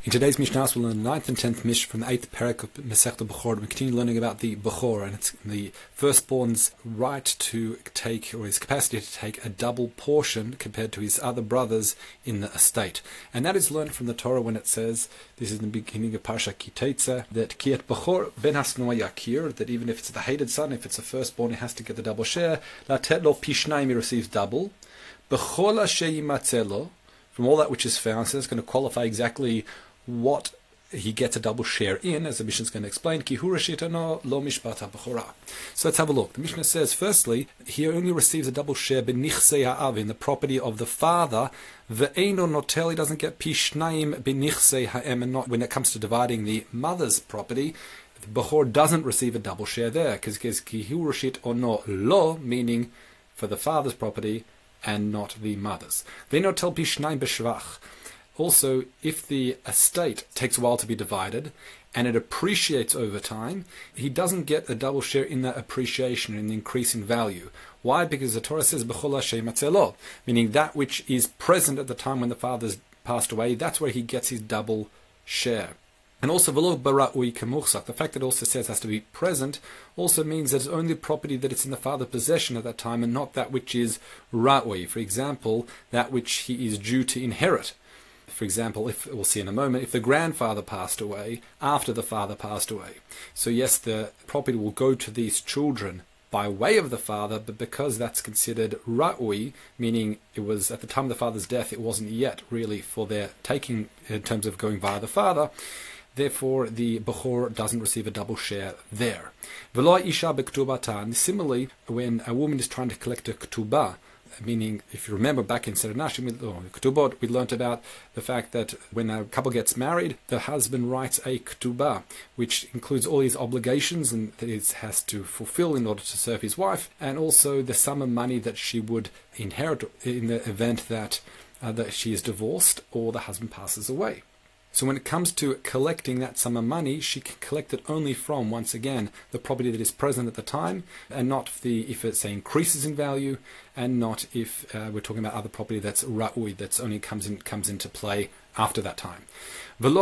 In today's Mishnah, we'll learn the 9th and 10th Mishnah from the 8th Perek of Masechta Bechor. We continue learning about the Bechor and it's the firstborn's right to take, or his capacity to take, a double portion compared to his other brothers in the estate. And that is learned from the Torah when it says, this is in the beginning of Parsha Ki Teitze, that Kiet Bechor ben Hasnoa Yakir, that even if it's the hated son, if it's a firstborn, he has to get the double share. Latet lo Pishnayim, he receives double. Bechol asher yimatzeh lo, from all that which is found, so it's going to qualify exactly what he gets a double share in, as the Mishnah is going to explain. Ki hu reshitano lo mishpat ha-bechora. So let's have a look. The Mishnah says, firstly, he only receives a double share b'nichsei ha'av, in the property of the father. Ve'eino notel, he doesn't get pishnayim b'nichsei ha'em, and not when it comes to dividing the mother's property. The Bechor doesn't receive a double share there, because ki hu reshitono lo, meaning for the father's property and not the mother's. Ve'notel pishnayim b'shvach. Also, if the estate takes a while to be divided and it appreciates over time, he doesn't get a double share in that appreciation, in the increase in value. Why? Because the Torah says, B'chol asher yimatzeh lo, meaning that which is present at the time when the father's passed away, that's where he gets his double share. And also, v'lo bara'ui kemuchsak, the fact that it also says has to be present, also means that it's only property that it's in the father's possession at that time and not that which is ra'ui. For example, that which he is due to inherit. For example, if we'll see in a moment, if the grandfather passed away after the father passed away. So yes, the property will go to these children by way of the father, but because that's considered ra'ui, meaning it was at the time of the father's death, it wasn't yet really for their taking in terms of going via the father, therefore the Bechor doesn't receive a double share there. V'lo isha b'ktubatan. Similarly, when a woman is trying to collect a ktubah, meaning, if you remember back in Seder Nashim, Ketubot, we learnt about the fact that when a couple gets married, the husband writes a Ketubah, which includes all his obligations and that he has to fulfill in order to serve his wife, and also the sum of money that she would inherit in the event that she is divorced or the husband passes away. So when it comes to collecting that sum of money, she can collect it only from, once again, the property that is present at the time, and not if it, say, increases in value, and not if we're talking about other property that's ra'ui, that's only comes into play after that time. If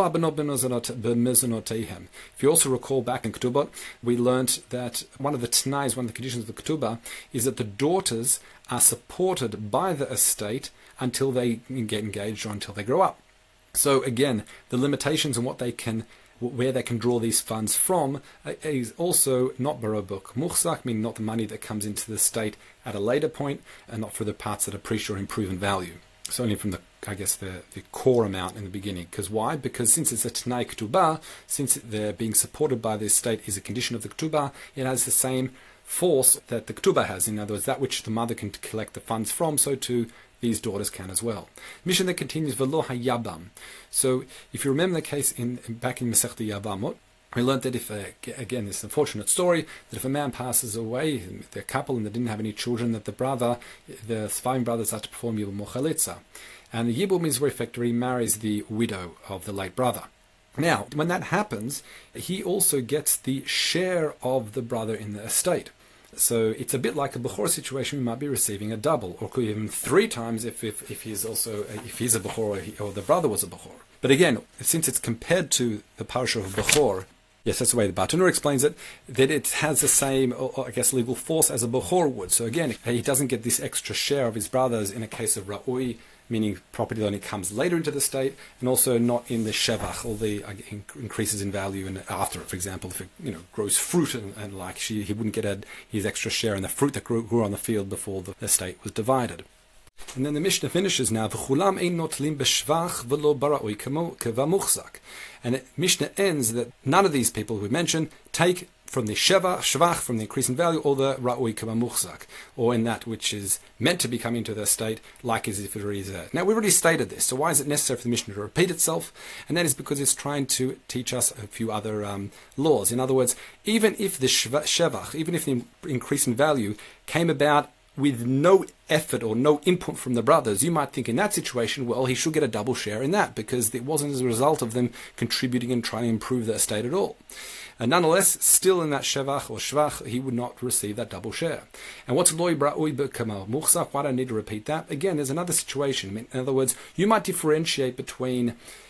you also recall back in Ketubot, we learnt that one of the t'nais, one of the conditions of the Ketubah, is that the daughters are supported by the estate until they get engaged or until they grow up. So again, the limitations on where they can draw these funds from is also not barobuk muchzak, meaning not the money that comes into the state at a later point, and not for the parts that appreciate or improve in value. So only from the core amount in the beginning. Because why? Because since it's a t'nai ketubah, since they're being supported by the estate is a condition of the ketubah, it has the same force that the ketubah has. In other words, that which the mother can collect the funds from, so too these daughters can as well. Mishnah that continues, V'lo hayabam. So if you remember the case back in Masechta Yavamot, we learned that if, again, this unfortunate story, that if a man passes away, they're a couple and they didn't have any children, that the surviving brothers are to perform Yibum Mochalitza. And the Yibum is where effectively marries the widow of the late brother. Now, when that happens, he also gets the share of the brother in the estate. So it's a bit like a Bechor situation. We might be receiving a double, or could even 3 times if he's a Bechor or the brother was a Bechor. But again, since it's compared to the Parsha of Bechor, yes, that's the way the Bartanur explains it, that it has the same, legal force as a Bechor would. So again, he doesn't get this extra share of his brothers in a case of Ra'ui, meaning property that only comes later into the state, and also not in the shevach, all the increases in value and after it. For example, if it grows fruit and he wouldn't get his extra share in the fruit that grew on the field before the estate was divided. And then the Mishnah finishes now, V'chulam ein notlim b'shvach v'lo bara'ui kevamuchzak. And Mishnah ends that none of these people who we mentioned take from the shvach, from the increase in value, or the ra'ui kevamuchzak, or in that which is meant to be coming into the estate, like as if it is there. Now, we've already stated this, so why is it necessary for the Mishnah to repeat itself? And that is because it's trying to teach us a few other laws. In other words, even if the shvach, even if the increase in value came about with no effort or no input from the brothers, you might think in that situation, well, he should get a double share in that, because it wasn't as a result of them contributing and trying to improve the estate at all. And nonetheless, still in that shevach or shvach, he would not receive that double share. And what's loy bra'ui b'kamal muchzak? Why do I need to repeat that? Again, there's another situation. In other words, you might differentiate between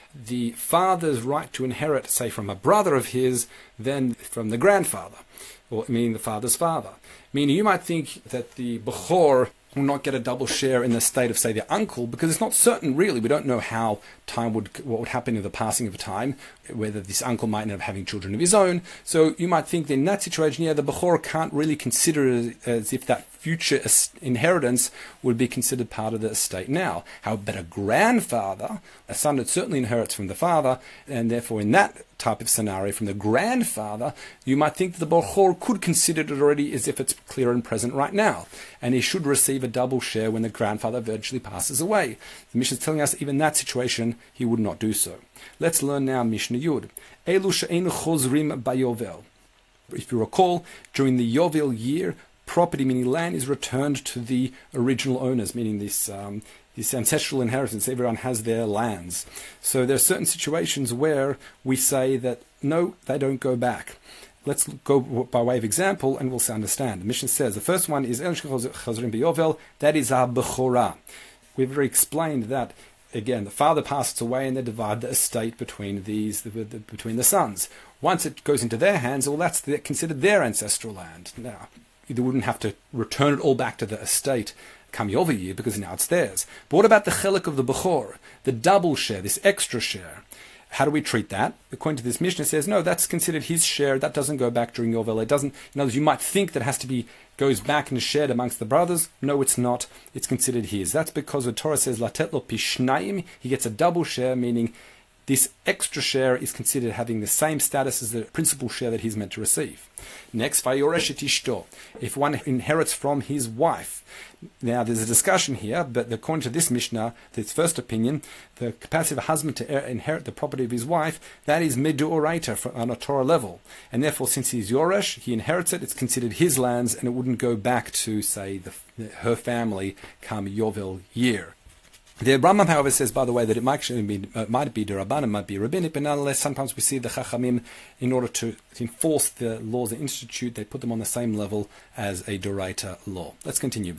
the father's right to inherit, say, from a brother of his than from the grandfather, or meaning the father's father. Meaning you might think that the Bechor will not get a double share in the estate of, say, their uncle, because it's not certain, really. We don't know how what would happen in the passing of time, whether this uncle might end up having children of his own. So you might think that in that situation, the Bechor can't really consider it as if that future inheritance would be considered part of the estate now. However, but a grandfather, a son that certainly inherits from the father, and therefore in that type of scenario from the grandfather, you might think that the Bechor could consider it already as if it's clear and present right now, and he should receive a double share when the grandfather virtually passes away. The Mishnah is telling us even in that situation he would not do so. Let's learn now Mishnah Yud. Elu she'einu chozrim bayovel. If you recall, during the Yovel year, property, meaning land, is returned to the original owners, meaning this ancestral inheritance. Everyone has their lands. So there are certain situations where we say that, no, they don't go back. Let's go by way of example, and we'll understand. The Mishnah says, the first one is, that is our Bechorah. We've already explained that, again, the father passes away and they divide the estate between between the sons. Once it goes into their hands, well, that's considered their ancestral land. Now, they wouldn't have to return it all back to the estate come Yovel year, because now it's theirs. But what about the chelik of the Bechor, the double share, this extra share? How do we treat that? According to this Mishnah, says no, that's considered his share. That doesn't go back during Yovel. It doesn't. In other words, you might think that goes back and is shared amongst the brothers. No, it's not. It's considered his. That's because the Torah says latet lo pishnayim. He gets a double share, meaning this extra share is considered having the same status as the principal share that he's meant to receive. Next, vayoresh et ishto. If one inherits from his wife. Now, there's a discussion here, but according to this Mishnah, its first opinion, the capacity of a husband to inherit the property of his wife, that is midu'oraita on a Torah level. And therefore, since he's yoresh, he inherits it, it's considered his lands, and it wouldn't go back to, say, her family come Yovel year. The Rambam, however, says, by the way, that it might be Derabanan, it might be Rabbinic, but nonetheless, sometimes we see the Chachamim, in order to enforce the laws they institute, they put them on the same level as a Doraita law. Let's continue.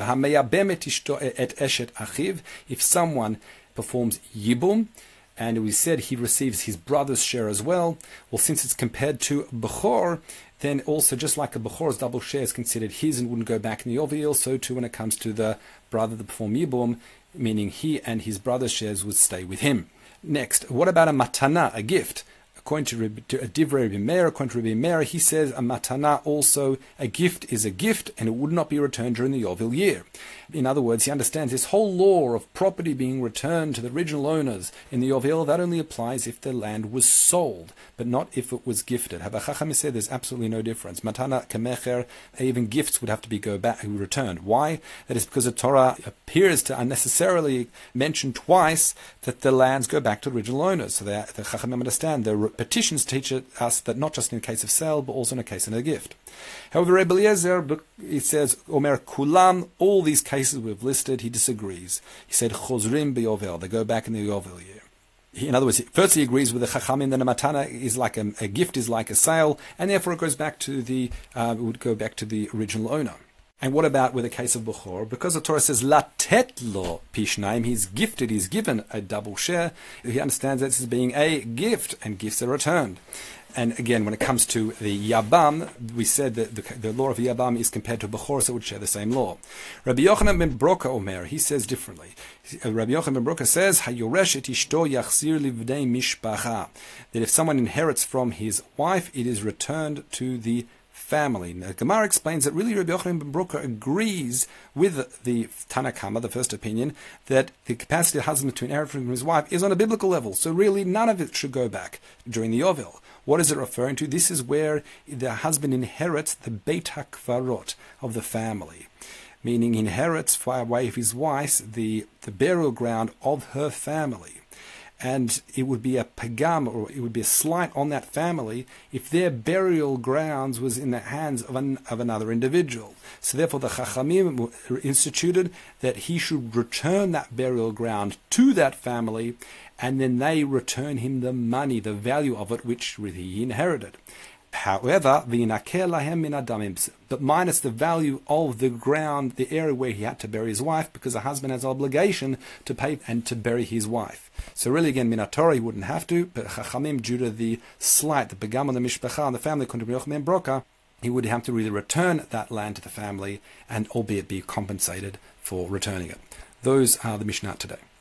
If someone performs Yibum, and we said he receives his brother's share as well, well, since it's compared to Bechor, then also, just like a Bechor's double share is considered his and wouldn't go back in the Yovel, so too when it comes to the brother that performed Yibum, meaning he and his brother's shares would stay with him. Next, what about a matana, a gift? According to Divrei Rabbi Meir, according to Rabbi Meir, he says a matana also, a gift is a gift and it would not be returned during the Yovel year. In other words, he understands this whole law of property being returned to the original owners in the Yovel, that only applies if the land was sold, but not if it was gifted. Chacham said there's absolutely no difference. Matana kemecher, even gifts would have to be returned. Why? That is because the Torah appears to unnecessarily mention twice that the lands go back to the original owners. So the Chacham understand the petitions teach us that not just in a case of sale, but also in a case of a gift. However, Rebbe Eliezer, it says, Omer Kulam, all these cases we've listed, he disagrees. He said, Chozrim beyovel, they go back in the Yovel year. In other words, first he agrees with the Chachamim that a matana is like a gift is like a sale, and therefore it goes back to would go back to the original owner. And what about with the case of Bechor? Because the Torah says, latet lo pishnaim, he's gifted, he's given a double share. He understands that this is being a gift, and gifts are returned. And again, when it comes to the Yabam, we said that the law of Yabam is compared to Bechor, so it would share the same law. Rabbi Yochanan ben Broka Omer, he says differently. Rabbi Yochanan ben Broka says, Hayoresh et ishto yachzir livnei mishpacha, that if someone inherits from his wife, it is returned to the family. Now, Gemara explains that really Rabbi Yochanan ben Broka agrees with the Tanna Kama, the first opinion, that the capacity of the husband to inherit from his wife is on a biblical level. So really none of it should go back during the Yovel. What is it referring to? This is where the husband inherits the Beit HaKvarot of the family, meaning inherits by way of his wife the burial ground of her family. And it would be a pagam, or it would be a slight on that family if their burial grounds was in the hands of another individual. So therefore the Chachamim instituted that he should return that burial ground to that family, and then they return him the money, the value of it, which he inherited. However, but minus the value of the ground, the area where he had to bury his wife, because the husband has an obligation to pay and to bury his wife. So really, again, Minatora, he wouldn't have to, but Chachamim, due to the slight, the begam on the mishpacha, on the family, he would have to really return that land to the family, and albeit be compensated for returning it. Those are the Mishnah today.